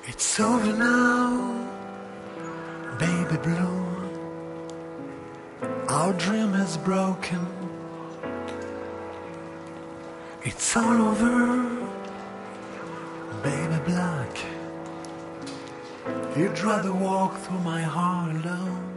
It's over now, baby blue. Our dream is broken. It's all over, baby black. You'd rather walk through my heart alone.